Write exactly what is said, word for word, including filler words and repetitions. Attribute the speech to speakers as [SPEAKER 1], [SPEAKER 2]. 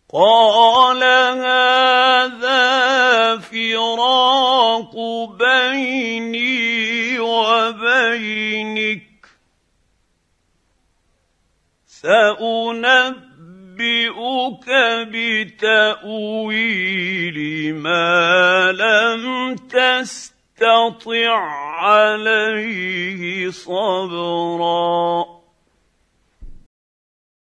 [SPEAKER 1] قال هذا فراق بيني وبينك سأنبئك بتأويل ما لم تستطع عليه صبرا